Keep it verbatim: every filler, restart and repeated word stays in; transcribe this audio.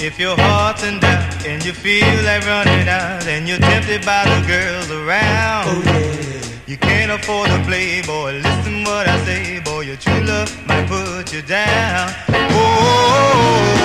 If your heart's in doubt and you feel like running out and you're tempted by the girls around, oh, yeah. You can't afford to play, boy, listen what I say, boy, your true love might put you down. Oh,